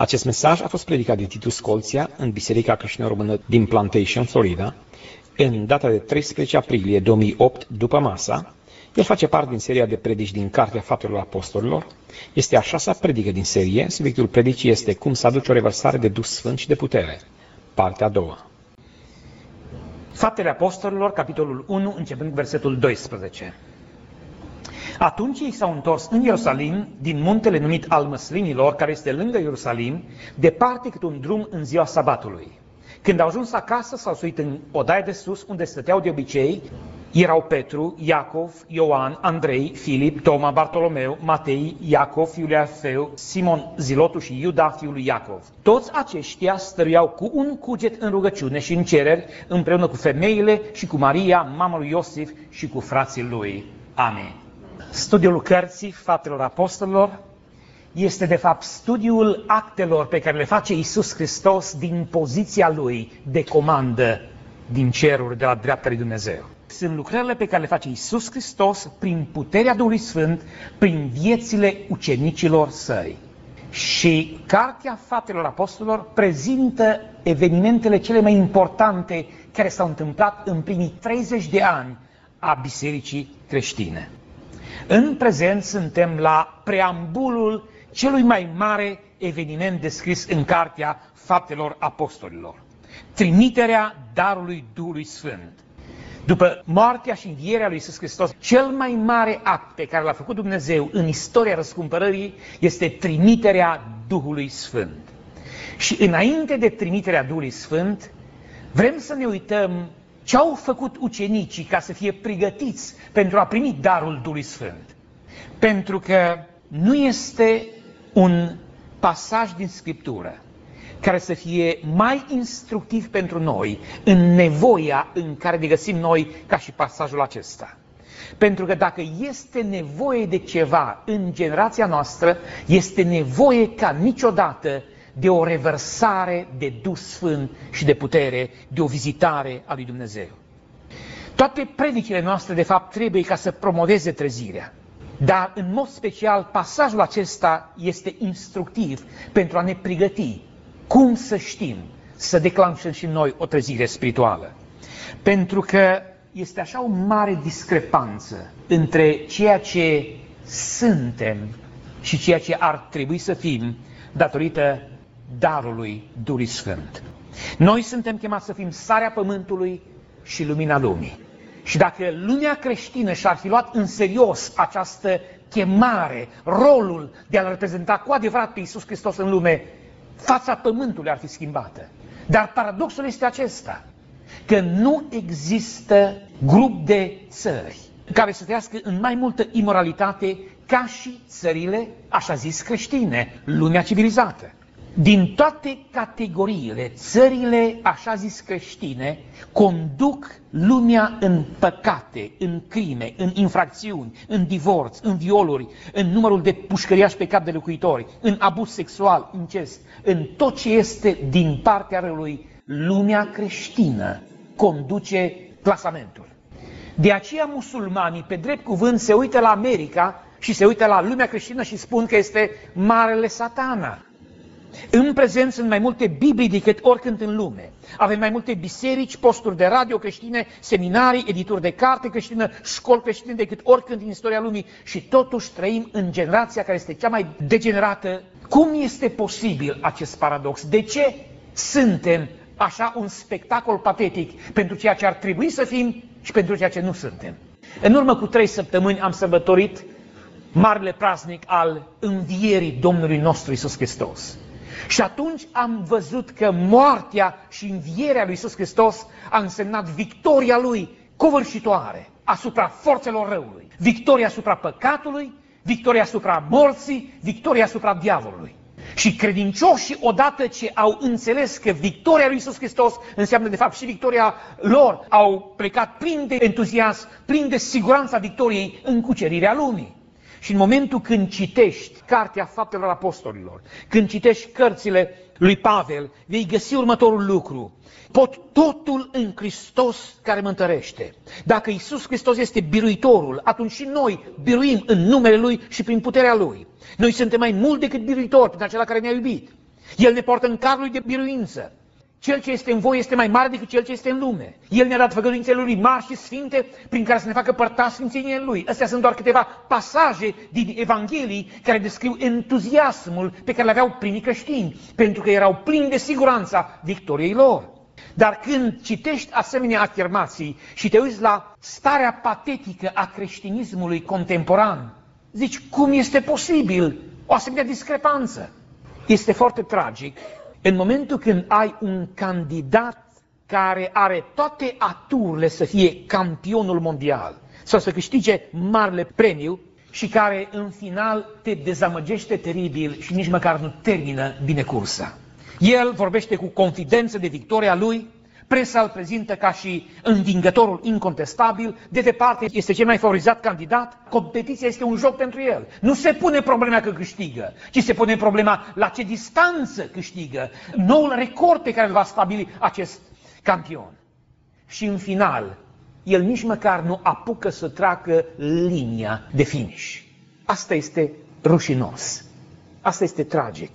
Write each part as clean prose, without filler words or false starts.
Acest mesaj a fost predicat de Titus Colția în Biserica Creștină Română din Plantation, Florida, în data de 13 aprilie 2008, după masa. El face parte din seria de predici din Cartea Faptelor Apostolilor. Este a 6-a predică din serie. Subiectul predicii este cum să aduci o revărsare de Duh Sfânt și de putere. Partea a doua. Faptele Apostolilor, capitolul 1, începând cu versetul 12. Atunci ei s-au întors în Ierusalim, din muntele numit al Măslinilor, care este lângă Ierusalim, departe cât un drum în ziua sabatului. Când au ajuns acasă, s-au suit în odaia de sus, unde stăteau de obicei. Erau Petru, Iacov, Ioan, Andrei, Filip, Toma, Bartolomeu, Matei, Iacov, fiul lui Alfeu, Simon Zilotul și Iuda, fiul lui Iacov. Toți aceștia stăruiau cu un cuget în rugăciune și în cereri, împreună cu femeile și cu Maria, mama lui Iosif, și cu frații lui. Amin. Studiul cărții Faptelor Apostolilor este de fapt studiul actelor pe care le face Iisus Hristos din poziția Lui de comandă din ceruri, de la dreapta lui Dumnezeu. Sunt lucrările pe care le face Iisus Hristos prin puterea Duhului Sfânt, prin viețile ucenicilor Săi. Și Cartea Faptelor Apostolilor prezintă evenimentele cele mai importante care s-au întâmplat în primii 30 de ani a Bisericii creștine. În prezent suntem la preambulul celui mai mare eveniment descris în Cartea Faptelor Apostolilor: trimiterea darului Duhului Sfânt. După moartea și învierea lui Iisus Hristos, cel mai mare act pe care l-a făcut Dumnezeu în istoria răscumpărării este trimiterea Duhului Sfânt. Și înainte de trimiterea Duhului Sfânt, vrem să ne uităm ce au făcut ucenicii ca să fie pregătiți pentru a primi darul Duhului Sfânt. Pentru că nu este un pasaj din Scriptură care să fie mai instructiv pentru noi în nevoia în care ne găsim noi ca și pasajul acesta. Pentru că dacă este nevoie de ceva în generația noastră, este nevoie ca niciodată de o revărsare de Duh Sfânt și de putere, de o vizitare a lui Dumnezeu. Toate predicile noastre, de fapt, trebuie ca să promoveze trezirea. Dar, în mod special, pasajul acesta este instructiv pentru a ne pregăti cum să știm să declanșăm și noi o trezire spirituală. Pentru că este așa o mare discrepanță între ceea ce suntem și ceea ce ar trebui să fim datorită darului Duhului Sfânt. Noi suntem chemați să fim sarea pământului și lumina lumii. Și dacă lumea creștină și-ar fi luat în serios această chemare, rolul de a-L reprezenta cu adevărat pe Iisus Hristos în lume, fața pământului ar fi schimbată. Dar paradoxul este acesta, că nu există grup de țări care să trăiască în mai multă imoralitate ca și țările, așa zis, creștine, lumea civilizată. Din toate categoriile, țările, așa zis, creștine, conduc lumea în păcate, în crime, în infracțiuni, în divorț, în violuri, în numărul de pușcăriași pe cap de locuitori, în abuz sexual, incest, în tot ce este din partea răului. Lumea creștină conduce clasamentul. De aceea musulmanii, pe drept cuvânt, se uită la America și se uită la lumea creștină și spun că este marele Satana. În prezent sunt mai multe Biblii decât oricând în lume. Avem mai multe biserici, posturi de radio creștine, seminarii, edituri de carte creștină, școli creștine decât oricând în istoria lumii și totuși trăim în generația care este cea mai degenerată. Cum este posibil acest paradox? De ce suntem așa un spectacol patetic pentru ceea ce ar trebui să fim și pentru ceea ce nu suntem? În urmă cu 3 săptămâni am sărbătorit marele praznic al învierii Domnului nostru Iisus Hristos. Și atunci am văzut că moartea și învierea lui Iisus Hristos a însemnat victoria Lui covârșitoare asupra forțelor răului, victoria asupra păcatului, victoria asupra morții, victoria asupra diavolului. Și credincioșii, odată ce au înțeles că victoria lui Iisus Hristos înseamnă de fapt și victoria lor, au plecat plin de entuziasm, plin de siguranța victoriei în cucerirea lumii. Și în momentul când citești Cartea Faptelor Apostolilor, când citești cărțile lui Pavel, vei găsi următorul lucru: pot totul în Hristos care mă întărește. Dacă Iisus Hristos este biruitorul, atunci și noi biruim în numele Lui și prin puterea Lui. Noi suntem mai mult decât biruitori prin acela care ne-a iubit. El ne poartă în carul lui de biruință. Cel ce este în voi este mai mare decât cel ce este în lume. El ne-a dat făgăduințele lui mari și sfinte prin care să ne facă părtași sfințenie în lui. Astea sunt doar câteva pasaje din Evanghelii care descriu entuziasmul pe care l-aveau primii creștini, pentru că erau plini de siguranța victoriei lor. Dar când citești asemenea afirmații și te uiți la starea patetică a creștinismului contemporan, zici, cum este posibil o asemenea discrepanță? Este foarte tragic în momentul când ai un candidat care are toate aturile să fie campionul mondial sau să câștige marele premiu și care în final te dezamăgește teribil și nici măcar nu termină bine cursa. El vorbește cu confidență de victoria lui, presa îl prezintă ca și învingătorul incontestabil, de departe este cel mai favorizat candidat, competiția este un joc pentru el. Nu se pune problema că câștigă, ci se pune problema la ce distanță câștigă, noul record pe care îl va stabili acest campion. Și în final, el nici măcar nu apucă să treacă linia de finish. Asta este rușinos, asta este tragic.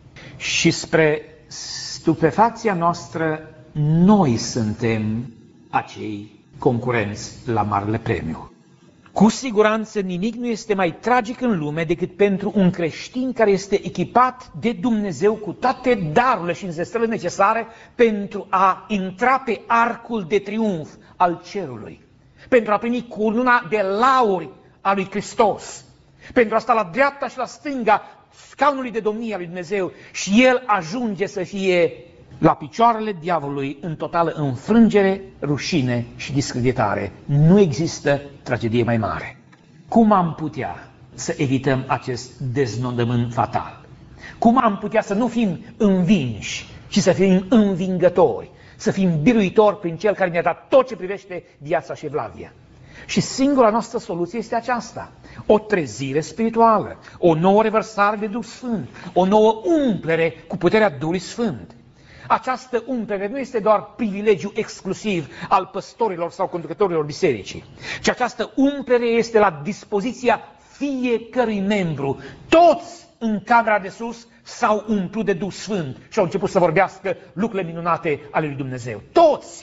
Și spre stupefacția noastră, noi suntem acei concurenți la marele premiu. Cu siguranță nimic nu este mai tragic în lume decât pentru un creștin care este echipat de Dumnezeu cu toate darurile și înzestrările necesare pentru a intra pe arcul de triumf al cerului, pentru a primi cununa de lauri a lui Hristos, pentru a sta la dreapta și la stânga scaunului de domnie al lui Dumnezeu și el ajunge să fie la picioarele diavolului în totală înfrângere, rușine și discreditare. Nu există tragedie mai mare. Cum am putea să evităm acest deznodământ fatal? Cum am putea să nu fim învinși, ci să fim învingători, să fim biruitori prin Cel care ne-a dat tot ce privește viața și evlavia? Și singura noastră soluție este aceasta: o trezire spirituală, o nouă revărsare de Duh Sfânt, o nouă umplere cu puterea Duhului Sfânt. Această umplere nu este doar privilegiu exclusiv al păstorilor sau conducătorilor bisericii, ci această umplere este la dispoziția fiecărui membru. Toți în camera de sus s-au umplut de Duh Sfânt și au început să vorbească lucrurile minunate ale lui Dumnezeu. Toți!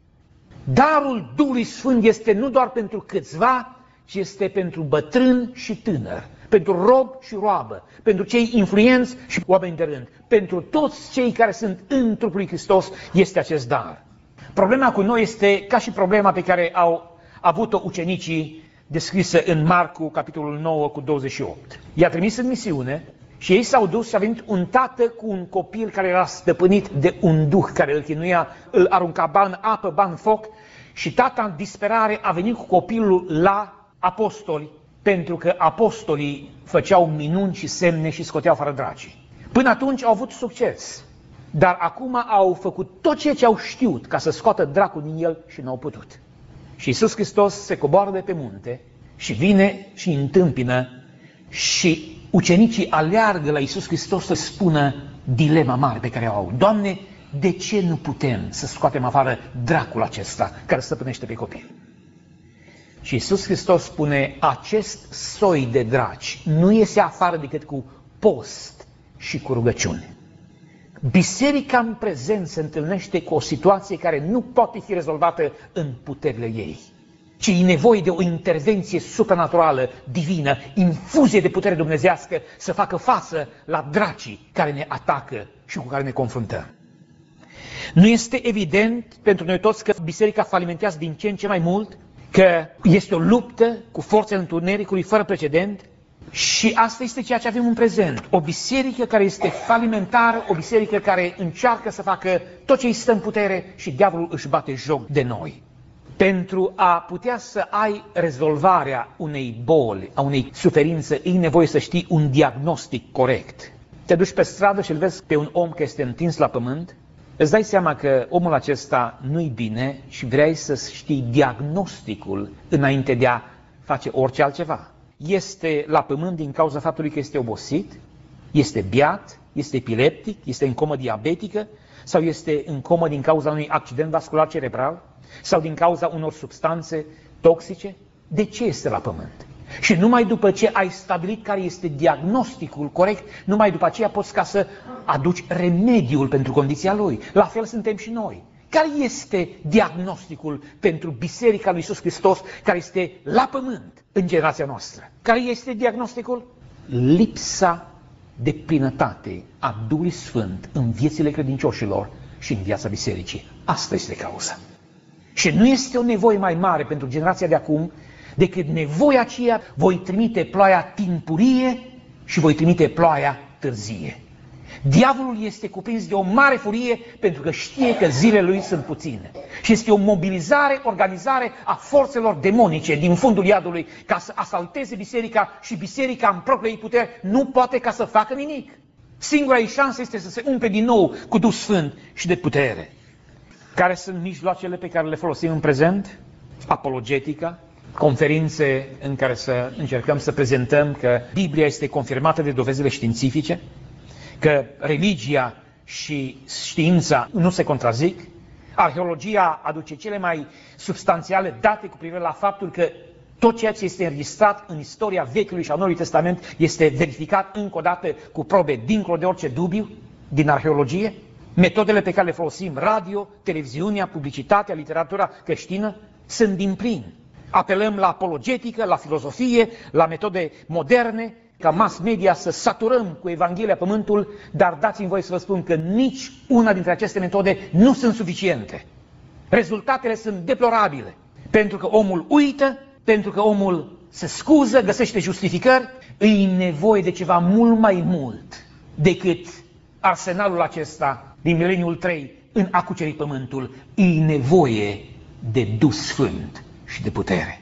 Darul Duhului Sfânt este nu doar pentru câțiva, ci este pentru bătrân și tânăr, pentru rob și roabă, pentru cei influenți și oameni de rând. Pentru toți cei care sunt în trupul lui Hristos este acest dar. Problema cu noi este ca și problema pe care au avut-o ucenicii descrisă în Marcu, capitolul 9, cu 28. I-a trimis în misiune și ei s-au dus și a venit un tată cu un copil care era stăpânit de un duh care îl chinuia, îl arunca ba în apă, ba în foc, și tata în disperare a venit cu copilul la apostoli, pentru că apostolii făceau minuni și semne și scoteau afară dracii. Până atunci au avut succes, dar acum au făcut tot ceea ce au știut ca să scoată dracul din el și n-au putut. Și Iisus Hristos se coboară de pe munte și vine și întâmpină și ucenicii aleargă la Iisus Hristos să spună dilema mare pe care o au. Doamne, de ce nu putem să scoatem afară dracul acesta care stăpânește pe copil? Și Iisus Hristos spune, acest soi de draci nu iese afară decât cu post și cu rugăciune. Biserica în prezent se întâlnește cu o situație care nu poate fi rezolvată în puterile ei, ci e nevoie de o intervenție supranaturală, divină, infuzie de putere dumnezească să facă față la dracii care ne atacă și cu care ne confruntăm. Nu este evident pentru noi toți că biserica falimentează din ce în ce mai mult, că este o luptă cu forțele întunericului fără precedent și asta este ceea ce avem în prezent. O biserică care este falimentară, o biserică care încearcă să facă tot ce îi stă în putere și diavolul își bate joc de noi. Pentru a putea să ai rezolvarea unei boli, a unei suferințe, e nevoie să știi un diagnostic corect. Te duci pe stradă și îl vezi pe un om care este întins la pământ, îți dai seama că omul acesta nu-i bine și vrei să știi diagnosticul înainte de a face orice altceva. Este la pământ din cauza faptului că este obosit, este beat, este epileptic, este în comă diabetică sau este în comă din cauza unui accident vascular cerebral sau din cauza unor substanțe toxice? De ce este la pământ? Și numai după ce ai stabilit care este diagnosticul corect, numai după aceea poți ca să aduci remediul pentru condiția lui. La fel suntem și noi. Care este diagnosticul pentru Biserica lui Iisus Hristos care este la pământ în generația noastră? Care este diagnosticul? Lipsa de plinătate a Duhului Sfânt în viețile credincioșilor și în viața bisericii. Asta este cauza. Și nu este o nevoie mai mare pentru generația de acum decât nevoia aceea, voi trimite ploaia timpurie și voi trimite ploaia târzie. Diavolul este cuprins de o mare furie pentru că știe că zilele lui sunt puține. Și este o mobilizare, organizare a forțelor demonice din fundul iadului ca să asalteze biserica și biserica în propria ei putere nu poate ca să facă nimic. Singura ei șansă este să se umple din nou cu Duh Sfânt și de putere. Care sunt mijloacele pe care le folosim în prezent? Apologetica, conferințe în care să încercăm să prezentăm că Biblia este confirmată de dovezile științifice, că religia și știința nu se contrazic, arheologia aduce cele mai substanțiale date cu privire la faptul că tot ceea ce este înregistrat în istoria Vechiului și a Noului Testament este verificat încă o dată cu probe dincolo de orice dubiu din arheologie. Metodele pe care le folosim, radio, televiziunea, publicitatea, literatura creștină, sunt din plin. Apelăm la apologetică, la filozofie, la metode moderne, ca mass media să saturăm cu Evanghelia pământul, dar dați-mi voie să vă spun că nici una dintre aceste metode nu sunt suficiente. Rezultatele sunt deplorabile, pentru că omul uită, pentru că omul se scuză, găsește justificări, îi nevoie de ceva mult mai mult decât arsenalul acesta din mileniul 3 în a cuceri pământul, îi nevoie de Duh Sfânt și de putere.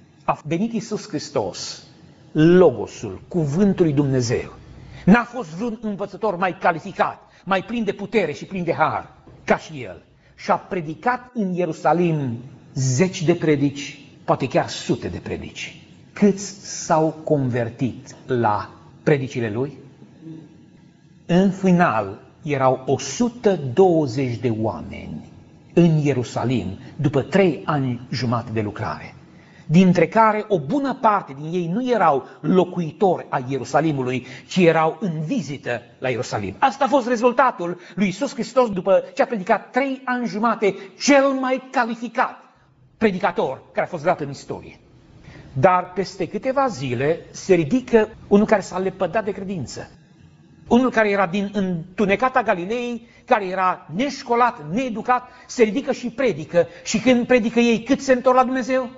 A venit Iisus Hristos, Logosul, Cuvântul lui Dumnezeu. N-a fost vreun învățător mai calificat, mai plin de putere și plin de har ca și el. Și a predicat în Ierusalim 10 de predici, poate chiar sute de predici. Câți s-au convertit la predicile lui? În final erau 120 de oameni în Ierusalim după 3 ani jumate de lucrare, dintre care o bună parte din ei nu erau locuitori ai Ierusalimului, ci erau în vizită la Ierusalim. Asta a fost rezultatul lui Iisus Hristos după ce a predicat 3 ani jumate, cel mai calificat predicator care a fost dat în istorie. Dar peste câteva zile se ridică unul care s-a lepădat de credință. Unul care era din întunecata Galilei, care era neșcolat, needucat, se ridică și predică. Și când predică ei, cât se întorc la Dumnezeu?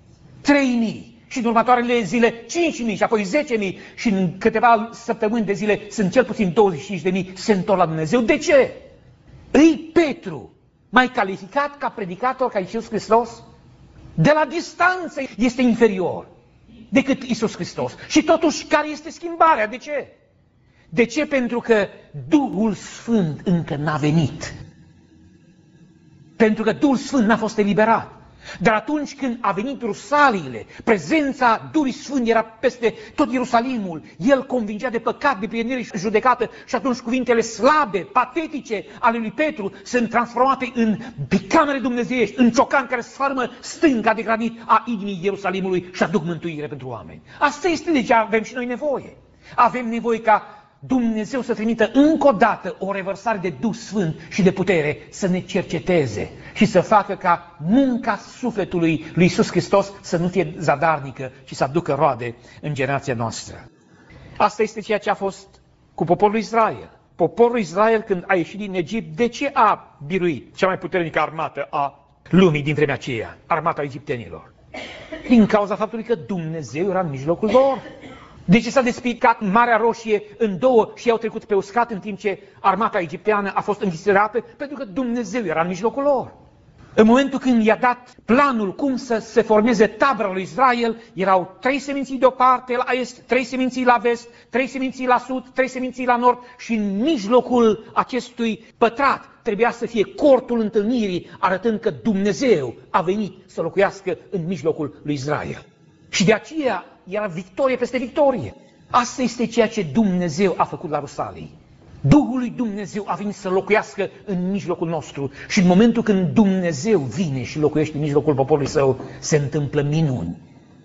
3.000. Și în următoarele zile 5.000 și apoi 10.000 și în câteva săptămâni de zile sunt cel puțin 25.000 se întorc la Dumnezeu. De ce? Îi Petru, mai calificat ca predicator ca Iisus Hristos? De la distanță este inferior decât Iisus Hristos. Și totuși, care este schimbarea? De ce? De ce? Pentru că Duhul Sfânt încă n-a venit. Pentru că Duhul Sfânt n-a fost eliberat. Dar atunci când a venit Rusalile, prezența Duhului Sfânt era peste tot Ierusalimul. El convingea de păcat, de prienire și judecată și atunci cuvintele slabe, patetice ale lui Petru sunt transformate în bicamere dumnezeiești, în ciocan care sfarmă stânca de granit a inimii Ierusalimului și aduc mântuire pentru oameni. Asta este de ce avem și noi nevoie. Avem nevoie ca Dumnezeu să trimită încă o dată o revărsare de Duh Sfânt și de putere să ne cerceteze și să facă ca munca sufletului lui Iisus Hristos să nu fie zadarnică, ci să aducă roade în generația noastră. Asta este ceea ce a fost cu poporul Israel. Poporul Israel, când a ieșit din Egipt, de ce a biruit cea mai puternică armată a lumii din vremea aceea, armata egiptenilor? Din cauza faptului că Dumnezeu era în mijlocul lor. De ce s-a despicat Marea Roșie în două și i-au trecut pe uscat în timp ce armata egipteană a fost înviserată? Pentru că Dumnezeu era în mijlocul lor. În momentul când i-a dat planul cum să se formeze tabăra lui Israel, erau 3 seminții de o parte la est, 3 seminții la vest, 3 seminții la sud, 3 seminții la nord și în mijlocul acestui pătrat trebuia să fie cortul întâlnirii, arătând că Dumnezeu a venit să locuiască în mijlocul lui Israel. Și de aceea era victorie peste victorie. Asta este ceea ce Dumnezeu a făcut la Rusalii. Duhul lui Dumnezeu a venit să locuiască în mijlocul nostru și în momentul când Dumnezeu vine și locuiește în mijlocul poporului său, se întâmplă minuni.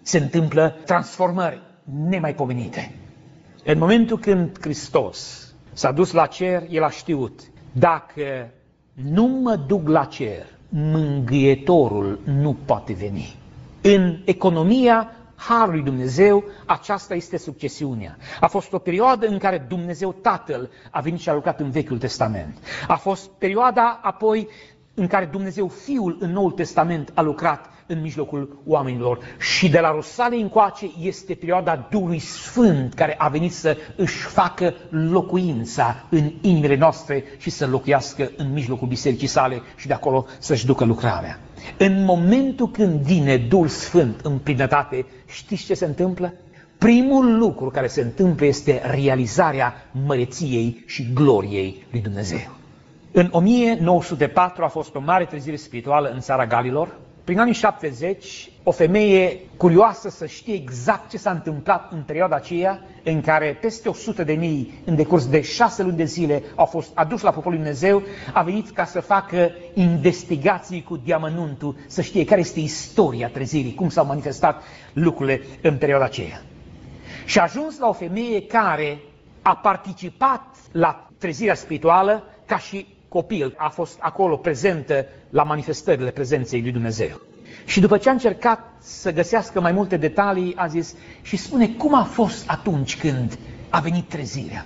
se întâmplă transformări nemaipomenite. În momentul când Hristos s-a dus la cer, El a știut, dacă nu mă duc la cer, mângâietorul nu poate veni. În economia Harului Dumnezeu, aceasta este succesiunea. A fost o perioadă în care Dumnezeu Tatăl a venit și a lucrat în Vechiul Testament. A fost perioada apoi în care Dumnezeu Fiul în Noul Testament a lucrat în mijlocul oamenilor. Și de la Rusalei încoace este perioada Duhului Sfânt care a venit să își facă locuința în inimile noastre și să locuiască în mijlocul bisericii sale și de acolo să-și ducă lucrarea. În momentul când vine Duhul Sfânt în plinătate, știți ce se întâmplă? Primul lucru care se întâmplă este realizarea măreției și gloriei lui Dumnezeu. În 1904 a fost o mare trezire spirituală în țara Galilor. Prin anii 70, o femeie curioasă să știe exact ce s-a întâmplat în perioada aceea, în care peste 100.000 în decurs de 6 luni de zile au fost aduși la poporul lui Dumnezeu, a venit ca să facă investigații cu deamănuntul, să știe care este istoria trezirii, cum s-au manifestat lucrurile în perioada aceea. Și a ajuns la o femeie care a participat la trezirea spirituală ca și copil, a fost acolo prezentă la manifestările prezenței lui Dumnezeu. Și după ce a încercat să găsească mai multe detalii, a zis, și spune cum a fost atunci când a venit trezirea.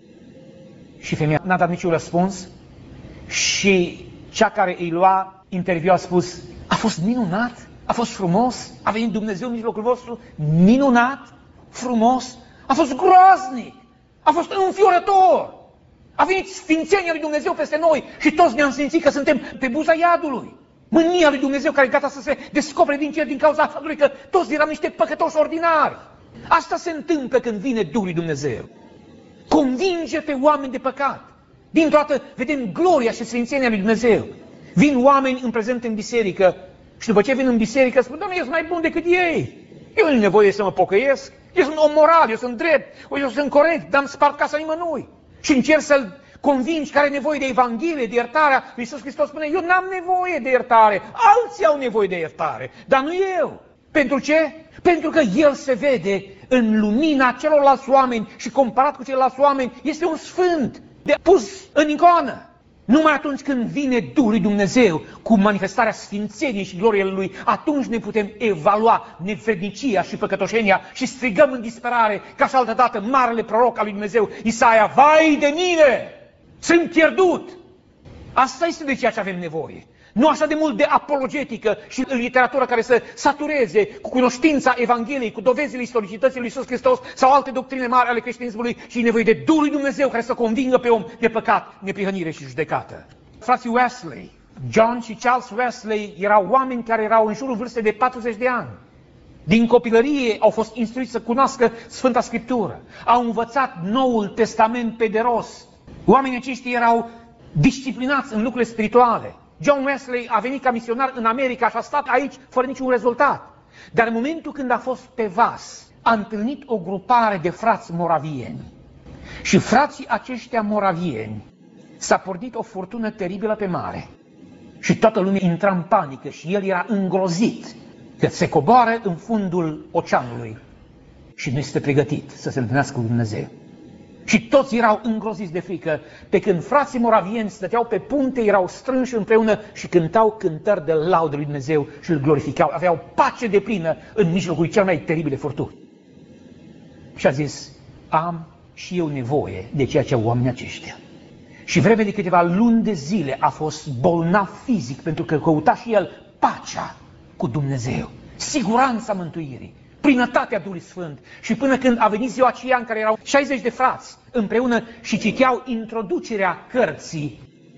Și femeia n-a dat niciun răspuns și cea care îi lua interviu a spus, a fost minunat, a fost frumos, a venit Dumnezeu în mijlocul vostru, minunat, frumos, a fost groaznic, a fost înfiorător. A venit sfințenia lui Dumnezeu peste noi și toți ne-am simțit că suntem pe buza iadului. Mânia lui Dumnezeu care e gata să se descopere din cer din cauza faptului că toți eram niște păcătoși ordinari. Asta se întâmplă când vine Duhul lui Dumnezeu. Convinge pe oameni de păcat. Dintr-o dată vedem gloria și sfințenia lui Dumnezeu. Vin oameni în prezent în biserică și după ce vin în biserică spun, Doamne, eu sunt mai bun decât ei. Eu nu am nevoie să mă pocăiesc. Eu sunt om moral, eu sunt drept, eu sunt corect, n-am spart casa nimănui. Și încerc să-l convingi că are nevoie de Evanghelie, de iertarea. Iisus Hristos spune, eu n-am nevoie de iertare, alții au nevoie de iertare, dar nu eu. Pentru ce? Pentru că El se vede în lumina celorlalți oameni și comparat cu ceilalți oameni este un sfânt de pus în icoană. Numai atunci când vine Duhul lui Dumnezeu cu manifestarea sfințeniei și gloriei Lui, atunci ne putem evalua nevrednicia și păcătoșenia și strigăm în disperare, ca și altădată marele proroc al lui Dumnezeu, Isaia, vai de mine, sunt pierdut! Asta este de ceea ce avem nevoie. Nu așa de mult de apologetică și literatură care să satureze cu cunoștința Evangheliei, cu dovezile istoricității lui Iisus Hristos sau alte doctrine mari ale creștinismului, și e nevoie de Duhul lui Dumnezeu care să convingă pe om de păcat, neprihănire și judecată. Frații Wesley, John și Charles Wesley erau oameni care erau în jurul vârstei de 40 de ani. Din copilărie au fost instruiți să cunoască Sfânta Scriptură. Au învățat Noul Testament pe de rost. Oamenii aceștia erau disciplinați în lucrurile spirituale. John Wesley a venit ca misionar în America și a stat aici fără niciun rezultat. Dar în momentul când a fost pe vas, a întâlnit o grupare de frați moravieni. Și frații aceștia moravieni s-a pornit o furtună teribilă pe mare. Și toată lumea intra în panică și el era îngrozit că se coboară în fundul oceanului și nu este pregătit să se întâlnească cu Dumnezeu. Și toți erau îngroziți de frică, pe când frații moravieni stăteau pe punte, erau strânși împreună și cântau cântări de laudă lui Dumnezeu și îl glorificau. Aveau pace deplină în mijlocul cel mai teribile furtuni. Și a zis, am și eu nevoie de ceea ce au oamenii aceștia. Și vreme de câteva luni de zile a fost bolnav fizic, pentru că căuta și el pacea cu Dumnezeu, siguranța mântuirii, plinătatea Duhului Sfânt. Și până când a venit ziua aceea în care erau 60 de frați împreună și citeau introducerea cărții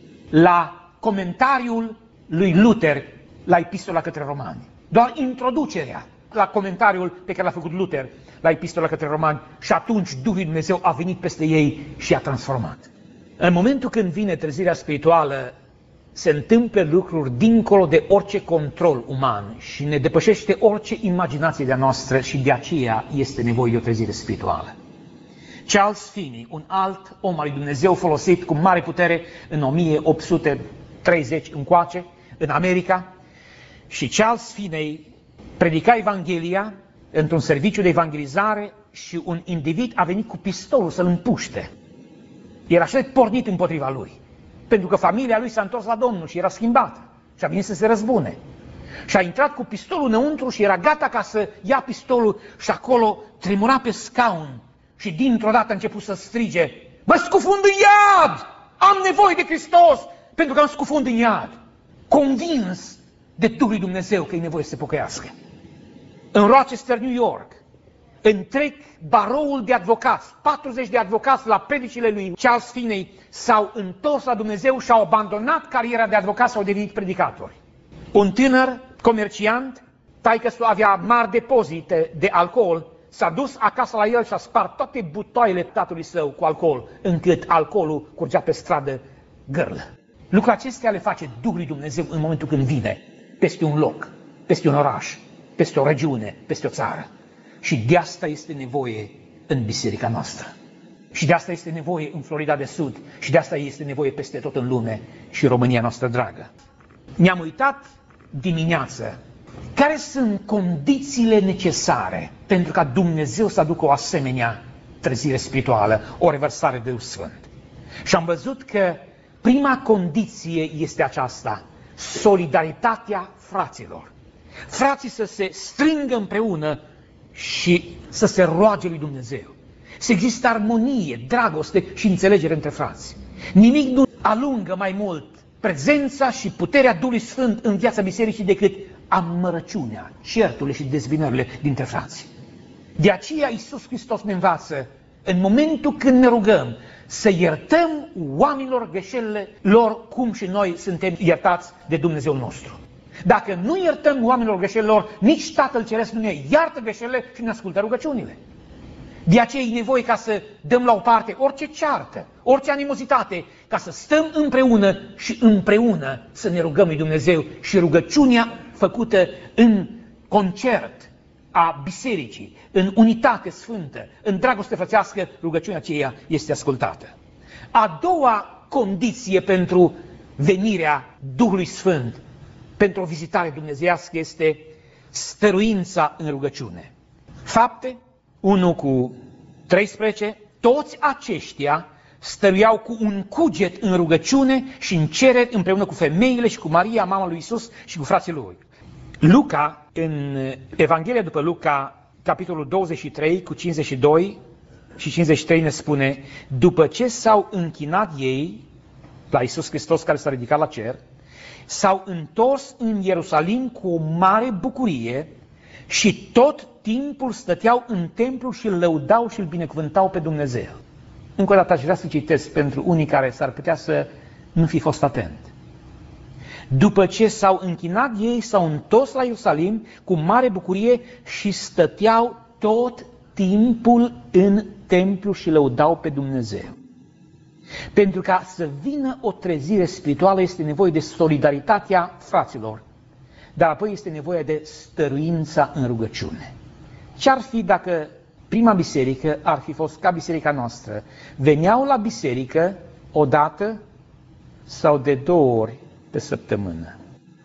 la comentariul lui Luther la Epistola către Romani. Doar introducerea la comentariul pe care l-a făcut Luther la Epistola către Romani, și atunci Duhul lui Dumnezeu a venit peste ei și i-a transformat. În momentul când vine trezirea spirituală, se întâmplă lucruri dincolo de orice control uman și ne depășește orice imaginație de-a noastră și de aceea este nevoie de o trezire spirituală. Charles Finney, un alt om al lui Dumnezeu folosit cu mare putere în 1830 încoace, în America, și Charles Finney predica Evanghelia într-un serviciu de evangelizare și un individ a venit cu pistolul să-l împuște. Era așa de pornit împotriva lui, pentru că familia lui s-a întors la Domnul și era schimbată și a venit să se răzbune. Și a intrat cu pistolul înăuntru și era gata ca să ia pistolul și acolo tremura pe scaun și dintr-o dată a început să strige: mă scufund în iad! Am nevoie de Hristos pentru că am scufund în iad. Convins de Duhul lui Dumnezeu că e nevoie să se pocăiască. În Rochester, New York, întreg baroul de advocați, 40 de advocați la predicile lui Charles Finney s-au întors la Dumnezeu și au abandonat cariera de advocat și au devenit predicatori. Un tânăr comerciant, taică-su avea mari depozite de alcool, s-a dus acasă la el și a spart toate butoaiele tatălui său cu alcool, încât alcoolul curgea pe stradă gârlă. Lucrurile acestea le face Duhul lui Dumnezeu în momentul când vine peste un loc, peste un oraș, peste o regiune, peste o țară. Și de asta este nevoie în biserica noastră. Și de asta este nevoie în Florida de Sud. Și de asta este nevoie peste tot în lume și România noastră dragă. Ne-am uitat dimineață care sunt condițiile necesare pentru ca Dumnezeu să aducă o asemenea trezire spirituală, o revărsare de Duh Sfânt. Și am văzut că prima condiție este aceasta: solidaritatea fraților. Frații să se strângă împreună și să se roage lui Dumnezeu. Să există armonie, dragoste și înțelegere între frați. Nimic nu alungă mai mult prezența și puterea Duhului Sfânt în viața bisericii decât amărăciunea, certurile și dezbinările dintre frați. De aceea Iisus Hristos ne învață, în momentul când ne rugăm, să iertăm oamenilor greșelile lor cum și noi suntem iertați de Dumnezeu nostru. Dacă nu iertăm oamenilor greșelile lor, nici Tatăl Ceresc nu ne iartă greșelile și ne ascultă rugăciunile. De aceea e nevoie ca să dăm la o parte orice ceartă, orice animozitate, ca să stăm împreună și împreună să ne rugăm lui Dumnezeu. Și rugăciunea făcută în concert a bisericii, în unitate sfântă, în dragoste frățească, rugăciunea aceea este ascultată. A doua condiție pentru venirea Duhului Sfânt, pentru o vizitare dumnezeiască, este stăruința în rugăciune. Fapte 1:13, toți aceștia stăruiau cu un cuget în rugăciune și în cereri împreună cu femeile și cu Maria, mama lui Iisus, și cu frații lui. Luca, în Evanghelia după Luca, capitolul 23, cu 52 și 53 ne spune: după ce s-au închinat ei la Iisus Hristos care s-a ridicat la cer, s-au întors în Ierusalim cu o mare bucurie și tot timpul stăteau în templu și îl lăudau și îl binecuvântau pe Dumnezeu. Încă o dată aș vrea să citesc pentru unii care s-ar putea să nu fi fost atent. După ce s-au închinat ei, s-au întors la Ierusalim cu mare bucurie și stăteau tot timpul în templu și lăudau pe Dumnezeu. Pentru ca să vină o trezire spirituală este nevoie de solidaritatea fraților, dar apoi este nevoie de stăruința în rugăciune. Ce-ar fi dacă prima biserică ar fi fost ca biserica noastră? Veneau la biserică o dată sau de 2 ori pe săptămână.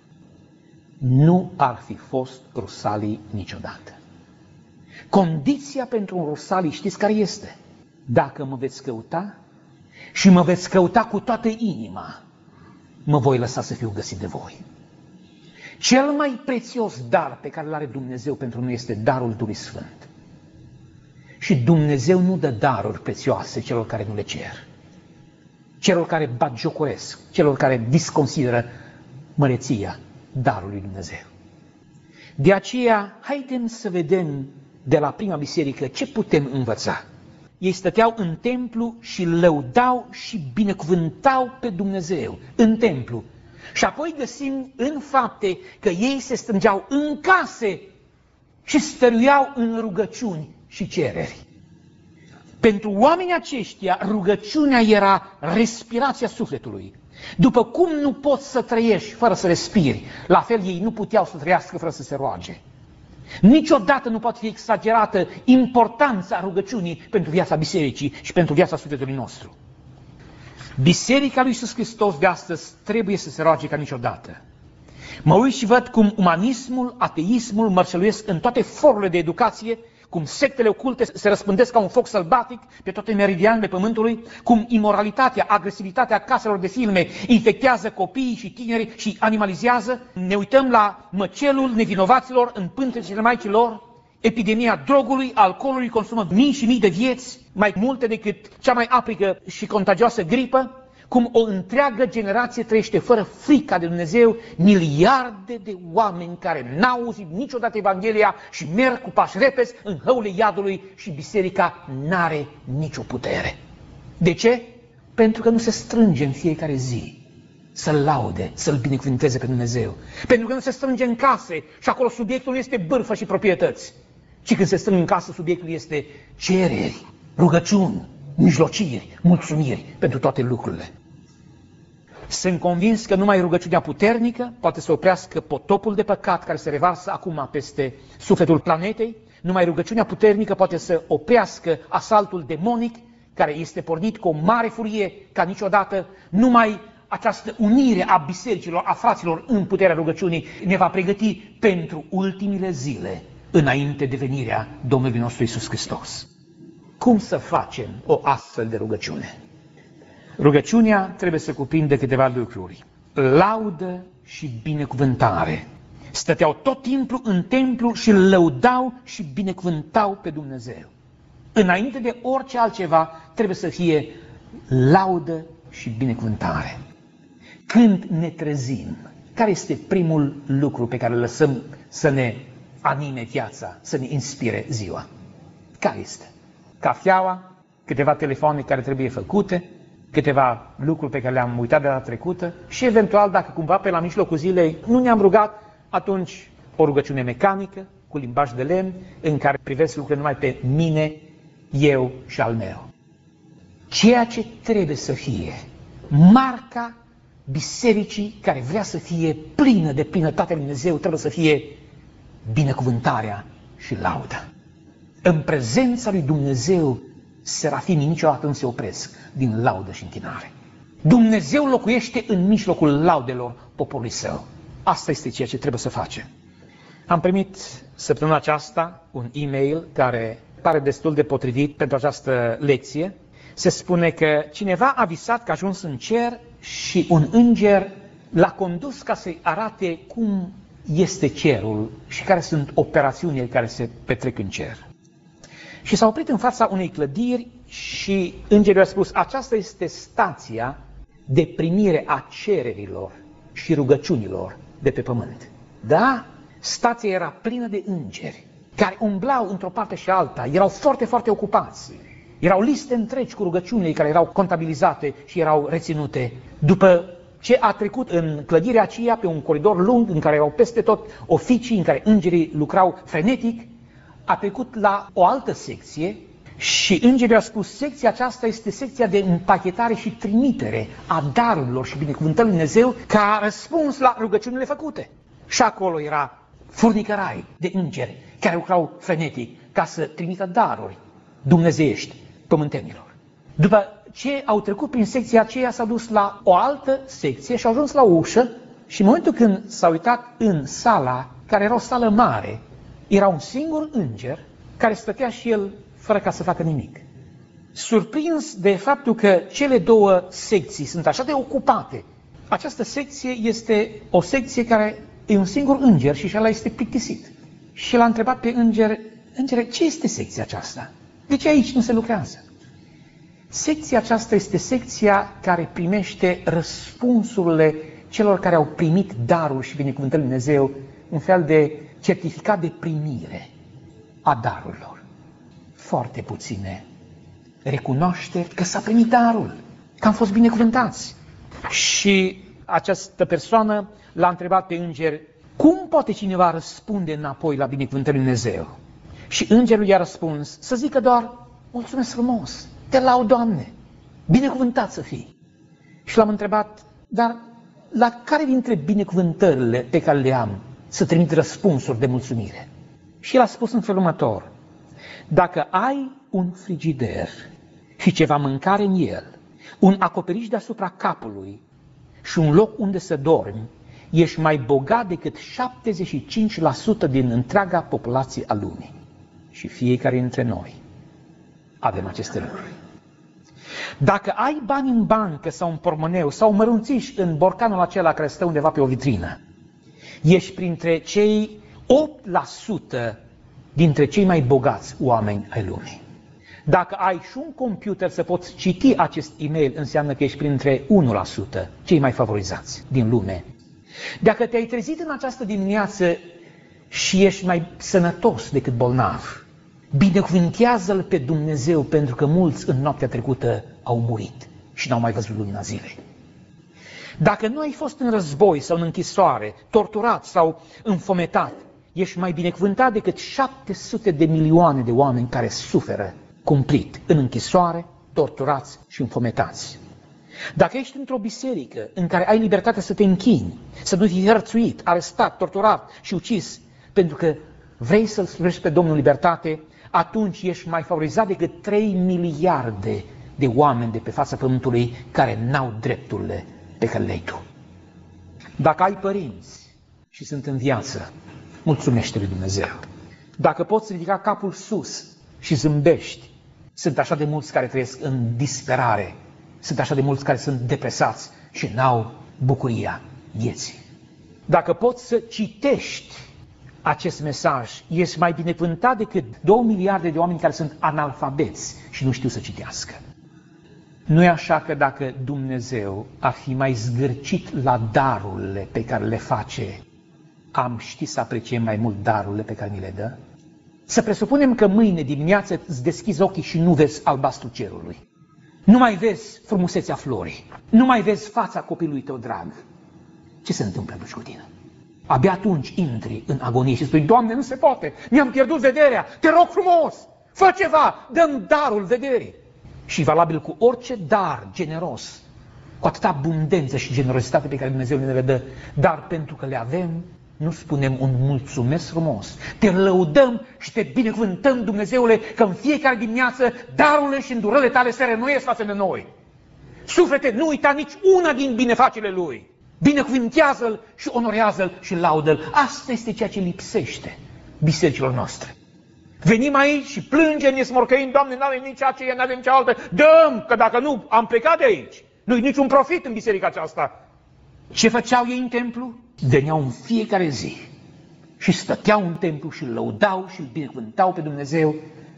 Nu ar fi fost rusalii niciodată. Condiția pentru un rusalii, știți care este? Dacă mă veți căuta și mă veți căuta cu toată inima, mă voi lăsa să fiu găsit de voi. Cel mai prețios dar pe care îl are Dumnezeu pentru noi este darul Duhului Sfânt. Și Dumnezeu nu dă daruri prețioase celor care nu le cer, celor care batjocoresc, celor care disconsideră măreția darului Dumnezeu. De aceea, haidem să vedem de la prima biserică ce putem învăța. Ei stăteau în templu și lăudau și binecuvântau pe Dumnezeu în templu. Și apoi găsim în Fapte că ei se strângeau în case și stăruiau în rugăciuni și cereri. Pentru oamenii aceștia, rugăciunea era respirația sufletului. După cum nu poți să trăiești fără să respiri, la fel ei nu puteau să trăiască fără să se roage. Niciodată nu poate fi exagerată importanța rugăciunii pentru viața bisericii și pentru viața sufletului nostru. Biserica lui Iisus Hristos de astăzi trebuie să se roage ca niciodată. Mă uit și văd cum umanismul, ateismul mărșăluiesc în toate forurile de educație, cum sectele oculte se răspândesc ca un foc sălbatic pe toate meridianele pământului, cum imoralitatea, agresivitatea caselor de filme infectează copiii și tinerii și animalizează. Ne uităm la măcelul nevinovaților în pântecele maicii lor. Epidemia drogului, alcoolului consumă mii și mii de vieți, mai multe decât cea mai aprică și contagioasă gripă. Cum o întreagă generație trăiește fără frica de Dumnezeu, miliarde de oameni care n-au auzit niciodată Evanghelia și merg cu pași repezi în hăule iadului și biserica n-are nicio putere. De ce? Pentru că nu se strânge în fiecare zi să-L laude, să-L binecuvânteze pe Dumnezeu. Pentru că nu se strânge în case și acolo subiectul nu este bârfă și proprietăți, ci când se strâng în casă subiectul este cereri, rugăciuni, mijlociri, mulțumiri pentru toate lucrurile. Sunt convins că numai rugăciunea puternică poate să oprească potopul de păcat care se revarsă acum peste sufletul planetei. Numai rugăciunea puternică poate să oprească asaltul demonic care este pornit cu o mare furie ca niciodată. Numai această unire a bisericilor, a fraților în puterea rugăciunii ne va pregăti pentru ultimile zile înainte de venirea Domnului nostru Iisus Hristos. Cum să facem o astfel de rugăciune? Rugăciunea trebuie să cuprindă câteva lucruri. Laudă și binecuvântare. Stăteau tot timpul în templu și îl lăudau și binecuvântau pe Dumnezeu. Înainte de orice altceva trebuie să fie laudă și binecuvântare. Când ne trezim, care este primul lucru pe care îl lăsăm să ne anime viața, să ne inspire ziua? Care este? Cafeaua, câteva telefoane care trebuie făcute, câteva lucruri pe care le-am uitat de data trecută și eventual, dacă cumva pe la mijlocul zilei nu ne-am rugat, atunci o rugăciune mecanică, cu limbaj de lemn, în care privesc lucrurile numai pe mine, eu și al meu. Ceea ce trebuie să fie marca bisericii care vrea să fie plină de plinătatea lui Dumnezeu, trebuie să fie binecuvântarea și lauda. În prezența lui Dumnezeu, serafimii niciodată nu se opresc din laudă și închinare. Dumnezeu locuiește în mijlocul laudelor poporului său. Asta este ceea ce trebuie să facem. Am primit săptămâna aceasta un e-mail care pare destul de potrivit pentru această lecție. Se spune că cineva a visat că a ajuns în cer și un înger l-a condus ca să-i arate cum este cerul și care sunt operațiunile care se petrec în cer. Și s-a oprit în fața unei clădiri și îngerul a spus: aceasta este stația de primire a cererilor și rugăciunilor de pe pământ. Da? Stația era plină de îngeri care umblau într-o parte și alta, erau foarte, foarte ocupați. Erau liste întregi cu rugăciunile care erau contabilizate și erau reținute. După ce a trecut în clădirea aceea pe un coridor lung în care erau peste tot oficii, în care îngerii lucrau frenetic, a trecut la o altă secție și îngerii au spus: secția aceasta este secția de împachetare și trimitere a darurilor și binecuvântării lui Dumnezeu ca răspuns la rugăciunile făcute. Și acolo era furnicărai de îngeri care lucrau frenetic ca să trimită daruri dumnezeiești pământenilor. După ce au trecut prin secția aceea, s-au dus la o altă secție și au ajuns la o ușă și în momentul când s-au uitat în sala, care era o sală mare, era un singur înger care stătea și el fără ca să facă nimic. Surprins de faptul că cele două secții sunt așa de ocupate, această secție este o secție care e un singur înger și ăla este plictisit. Și l-a întrebat pe înger: îngere, ce este secția aceasta? De ce aici nu se lucrează? Secția aceasta este secția care primește răspunsurile celor care au primit darul și binecuvântările lui Dumnezeu, un fel de certificat de primire a darurilor. Foarte puține recunoaște că s-a primit darul, că am fost binecuvântați. Și această persoană l-a întrebat pe înger: cum poate cineva răspunde înapoi la binecuvântările lui Dumnezeu? Și îngerul i-a răspuns să zică doar: mulțumesc frumos, te laud, Doamne, binecuvântat să fii. Și l-am întrebat: dar la care dintre binecuvântările pe care le am să trimit răspunsuri de mulțumire? Și el a spus în felul următor: dacă ai un frigider și ceva mâncare în el, un acoperiș deasupra capului și un loc unde să dormi, ești mai bogat decât 75% din întreaga populație a lumii. Și fiecare dintre noi avem aceste lucruri. Dacă ai bani în bancă sau în portmoneu sau mărunțiși în borcanul acela care stă undeva pe o vitrină, ești printre cei 8% dintre cei mai bogați oameni ai lumii. Dacă ai și un computer să poți citi acest e-mail, înseamnă că ești printre 1% cei mai favorizați din lume. Dacă te-ai trezit în această dimineață și ești mai sănătos decât bolnav, binecuvântează-L pe Dumnezeu, pentru că mulți în noaptea trecută au murit și n-au mai văzut lumina zilei. Dacă nu ai fost în război sau în închisoare, torturat sau înfometat, ești mai binecuvântat decât 700 de milioane de oameni care suferă cumplit în închisoare, torturați și înfometați. Dacă ești într-o biserică în care ai libertatea să te închini, să nu fii hărțuit, arestat, torturat și ucis, pentru că vrei să-L slujești pe Domnul în libertate, atunci ești mai favorizat decât 3 miliarde de oameni de pe fața pământului care n-au drepturile pe care le ai tu. Dacă ai părinți și sunt în viață, mulțumește lui Dumnezeu. Dacă poți ridica capul sus și zâmbești, sunt așa de mulți care trăiesc în disperare, sunt așa de mulți care sunt depresați și n-au bucuria vieții. Dacă poți să citești acest mesaj, ești mai binecuvântat decât 2 miliarde de oameni care sunt analfabeți și nu știu să citească. Nu e așa că dacă Dumnezeu ar fi mai zgârcit la darurile pe care le face, am ști să apreciem mai mult darurile pe care ni le dă? Să presupunem că mâine dimineață îți deschizi ochii și nu vezi albastru cerului. Nu mai vezi frumusețea florii. Nu mai vezi fața copilului tău drag. Ce se întâmplă atunci cu tine? Abia atunci intri în agonie și spui: Doamne, nu se poate, mi-am pierdut vederea, te rog frumos, fă ceva, dă-mi darul vederii. Și valabil cu orice dar generos, cu atâta abundență și generozitate pe care Dumnezeu ne le dă, dar pentru că le avem, nu spunem un mulțumesc frumos, te lăudăm și te binecuvântăm, Dumnezeule, că în fiecare dimineață darurile și îndurările tale se reînnoiesc față de noi. Suflete, nu uita nici una din binefacerile Lui. Binecuvântează-L și onorează-L și laudă-L. Asta este ceea ce lipsește bisericilor noastre. Venim aici și plângem, ne smorcăim: Doamne, n-avem nici aceea, n-avem cealaltă, dăm, că dacă nu, am plecat de aici. Nu-i niciun profit în biserica aceasta. Ce făceau ei în templu? Veneau în fiecare zi și stăteau în templu și îl lăudau și îl binecuvântau pe Dumnezeu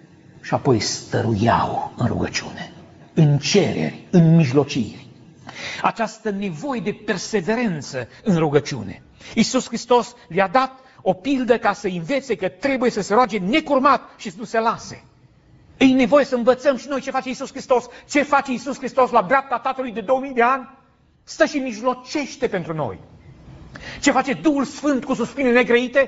și apoi stăruiau în rugăciune, în cereri, în mijlociri. Această nevoie de perseverență în rugăciune. Iisus Hristos le-a dat o pildă ca să învețe că trebuie să se roage necurmat și să nu se lase. E nevoie să învățăm și noi ce face Iisus Hristos. Ce face Iisus Hristos la dreapta Tatălui de 2000 de ani? Stă și mijlocește pentru noi. Ce face Duhul Sfânt cu suspine negrăite?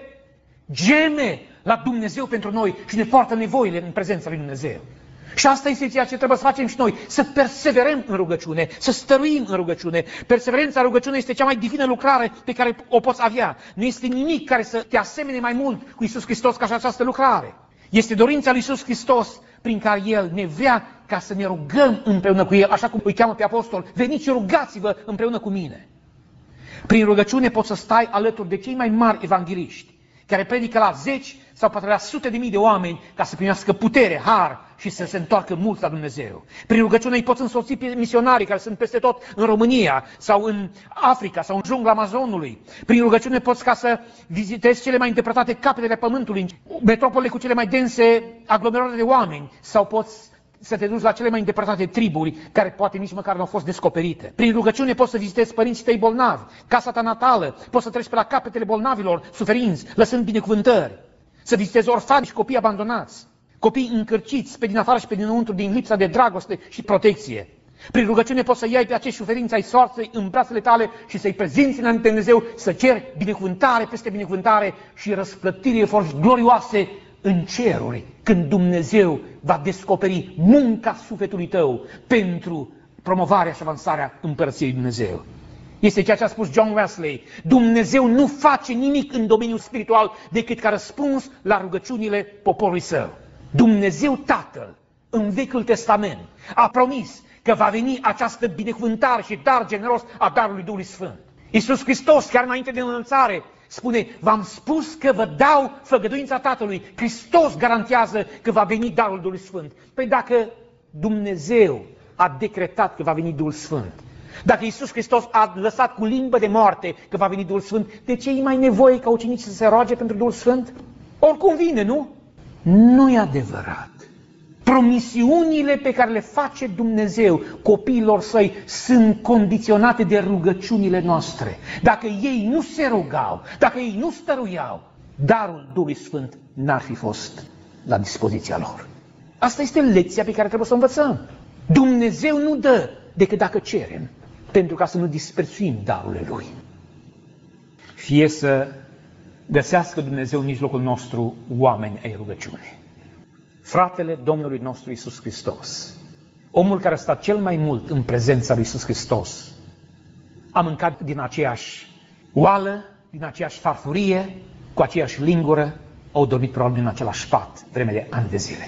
Geme la Dumnezeu pentru noi și ne poartă nevoile în prezența lui Dumnezeu. Și asta este ceea ce trebuie să facem și noi, să perseverăm în rugăciune, să stăruim în rugăciune. Perseverența în rugăciune este cea mai divină lucrare pe care o poți avea. Nu este nimic care să te asemene mai mult cu Iisus Hristos ca și această lucrare. Este dorința lui Iisus Hristos prin care El ne vrea ca să ne rugăm împreună cu El, așa cum îi cheamă pe apostol: veniți și rugați-vă împreună cu mine. Prin rugăciune poți să stai alături de cei mai mari evangeliști, care predică la 10 sau poate la sute de mii de oameni ca să primească putere, har și să se întoarcă mulți la Dumnezeu. Prin rugăciune îi poți însoți pe misionarii care sunt peste tot în România sau în Africa sau în jungla Amazonului. Prin rugăciune poți ca să vizitezi cele mai îndepărtate capetele pământului, metropole cu cele mai dense aglomerări de oameni, sau poți să te duci la cele mai îndepărtate triburi care poate nici măcar nu au fost descoperite. Prin rugăciune poți să vizitezi părinții tăi bolnavi, casa ta natală, poți să treci pe la capetele bolnavilor suferinți, lăsând binecuvântări. Să vizitezi orfani și copii abandonați, copii încărciți pe din afară și pe dinăuntru din lipsa de dragoste și protecție. Prin rugăciune poți să iei pe acești suferinți ai soarței în brațele tale și să-i prezinți înainte de Dumnezeu, să ceri binecuvântare peste binecuvântare și răsplătiri glorioase în ceruri, când Dumnezeu va descoperi munca sufletului tău pentru promovarea și avansarea împărăției lui Dumnezeu. Este ceea ce a spus John Wesley: Dumnezeu nu face nimic în domeniul spiritual decât ca răspuns la rugăciunile poporului său. Dumnezeu Tatăl, în Vechiul Testament, a promis că va veni această binecuvântare și dar generos a darului Duhului Sfânt. Iisus Hristos, chiar înainte de înălțare, spune, v-am spus că vă dau făgăduința Tatălui. Hristos garantează că va veni darul Duhului Sfânt. Păi dacă Dumnezeu a decretat că va veni Duhul Sfânt, dacă Iisus Hristos a lăsat cu limbă de moarte că va veni Duhul Sfânt, de ce e mai nevoie ca ucenicii să se roage pentru Duhul Sfânt? Oricum vine, nu? Nu e adevărat. Promisiunile pe care le face Dumnezeu copiilor săi sunt condiționate de rugăciunile noastre. Dacă ei nu se rugau, dacă ei nu stăruiau, darul Duhului Sfânt n-ar fi fost la dispoziția lor. Asta este lecția pe care trebuie să o învățăm. Dumnezeu nu dă decât dacă cerem, pentru ca să nu disprețuim darurile Lui. Fie să găsească Dumnezeu în mijlocul nostru oameni ai rugăciunii. Fratele Domnului nostru Iisus Hristos, omul care a stat cel mai mult în prezența lui Iisus Hristos, a mâncat din aceeași oală, din aceeași farfurie, cu aceeași lingură, au dormit probabil în același pat, vreme de ani de zile.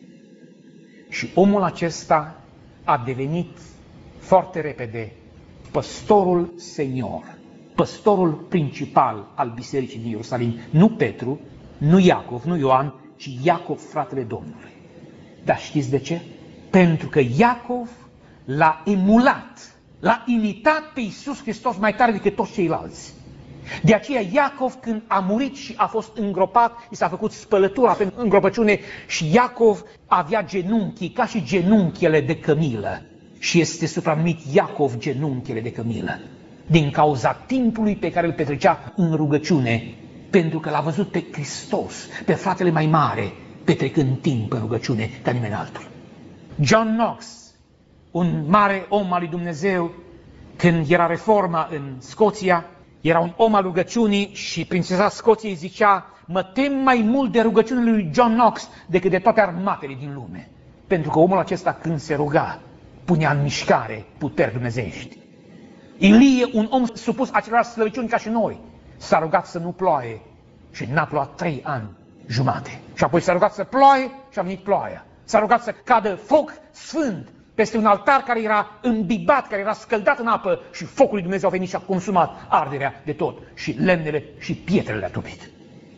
Și omul acesta a devenit foarte repede păstorul senior, păstorul principal al bisericii din Ierusalim. Nu Petru, nu Iacov, nu Ioan, ci Iacov, fratele Domnului. Dar știți de ce? Pentru că Iacov l-a emulat, l-a imitat pe Iisus Hristos mai tare decât toți ceilalți. De aceea Iacov, când a murit și a fost îngropat, i s-a făcut spălătura pentru îngropăciune și Iacov avea genunchii ca și genunchiele de cămilă. Și este supranumit Iacov genunchiele de cămilă, din cauza timpului pe care îl petrecea în rugăciune, pentru că l-a văzut pe Hristos, pe fratele mai mare, petrecând timp în rugăciune ca nimeni altul. John Knox, un mare om al lui Dumnezeu, când era reforma în Scoția, era un om al rugăciunii și prințesa Scoției zicea, mă tem mai mult de rugăciunile lui John Knox decât de toate armatele din lume. Pentru că omul acesta, când se ruga, punea în mișcare puteri dumnezeiești. Ilie, un om supus acelorlași slăbiciuni ca și noi, s-a rugat să nu ploaie și n-a plouat 3 ani jumate. Și apoi s-a rugat să ploaie și a venit ploaia. S-a rugat să cadă foc sfânt peste un altar care era îmbibat, care era scăldat în apă și focul lui Dumnezeu a venit și a consumat arderea de tot. Și lemnele și pietrele le-a topit.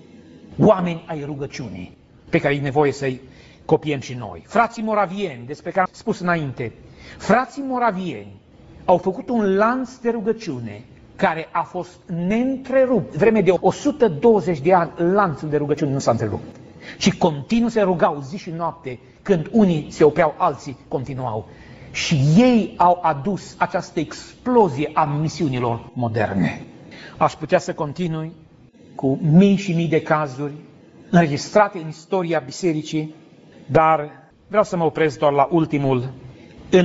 Oameni ai rugăciunii pe care e nevoie să-i copiem și noi. Frații moravieni, despre care am spus înainte, frații moravieni au făcut un lanț de rugăciune care a fost neîntrerupt. Vreme de 120 de ani, lanțul de rugăciune nu s-a întrerupt. Și continuu se rugau zi și noapte, când unii se opreau, alții continuau. Și ei au adus această explozie a misiunilor moderne. Aș putea să continui cu mii și mii de cazuri înregistrate în istoria bisericii, dar vreau să mă opresc doar la ultimul. În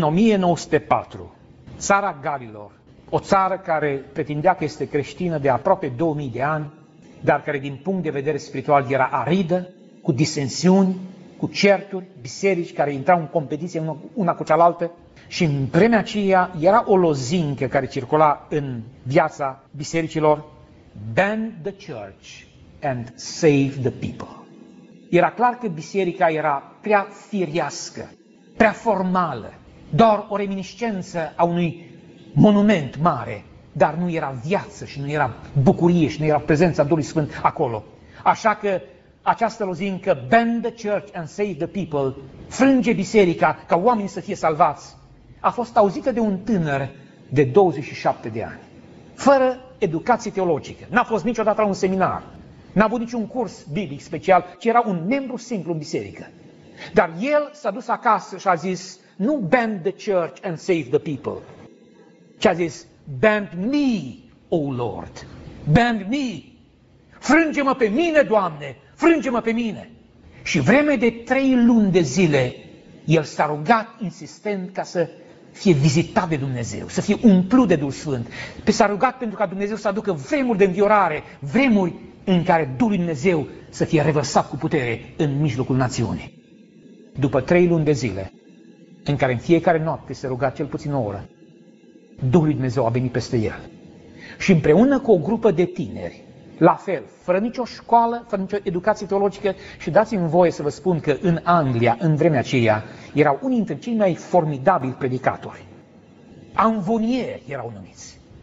1904, țara Galilor, o țară care pretindea că este creștină de aproape 2000 de ani, dar care din punct de vedere spiritual era aridă, cu disensiuni, cu certuri, biserici care intrau în competiție una cu cealaltă. Și în vremea aceea era o lozincă care circula în viața bisericilor: ban the church and save the people. Era clar că biserica era prea firească, prea formală, doar o reminiscență a unui monument mare, dar nu era viață și nu era bucurie și nu era prezența Duhului Sfânt acolo. Așa că această lozincă, ban the church and save the people, frânge biserica ca oamenii să fie salvați, a fost auzită de un tânăr de 27 de ani, fără educație teologică. N-a fost niciodată la un seminar, n-a avut niciun curs biblic special, ci era un membru simplu în biserică. Dar el s-a dus acasă și a zis, nu ban the church and save the people, ci a zis, ban me, O Lord, ban me. Frânge-mă pe mine, Doamne, frânge-mă pe mine. Și vreme de 3 luni de zile, el s-a rugat insistent ca să fie vizitat de Dumnezeu, să fie umplut de Duhul Sfânt. S-a rugat pentru ca Dumnezeu să aducă vremuri de înviorare, vremuri în care Duhul Dumnezeu să fie revărsat cu putere în mijlocul națiunii. După 3 luni de zile, în care în fiecare noapte se ruga cel puțin o oră, Duhul Dumnezeu a venit peste el. Și împreună cu o grupă de tineri, la fel, fără nicio școală, fără nicio educație teologică, și dați-mi voie să vă spun că în Anglia, în vremea aceea, erau unii dintre cei mai formidabili predicatori. Anvonieri erau numiți.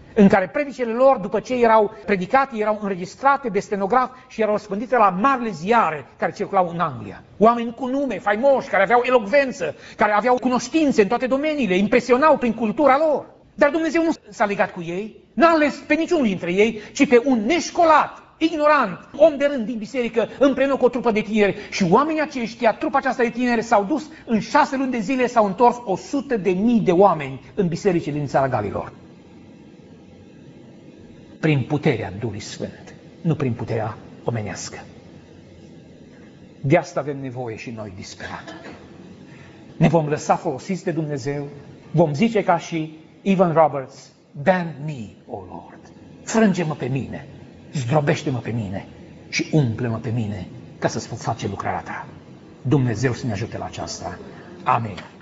în care predicele lor, după ce erau predicate, erau înregistrate de stenograf și erau răspândite la marile ziare care circulau în Anglia. Oameni cu nume, faimoși, care aveau elocvență, care aveau cunoștințe în toate domeniile, impresionau prin cultura lor. Dar Dumnezeu nu s-a legat cu ei, n-a ales pe niciunul dintre ei, ci pe un neșcolat, ignorant, om de rând din biserică, împreună cu o trupă de tineri. Și oamenii aceștia, trupa aceasta de tineri, s-au dus în 6 luni de zile, s-au întors 100.000 de oameni în bisericile din țara Galilor. Prin puterea Duhului Sfânt, nu prin puterea omenească. De asta avem nevoie și noi disperat. Ne vom lăsa folosiți de Dumnezeu, vom zice ca și Evan Roberts, bend me, O Lord, frânge-mă pe mine, zdrobește-mă pe mine și umple-mă pe mine ca să-ți pot face lucrarea ta. Dumnezeu să ne ajute la aceasta. Amin.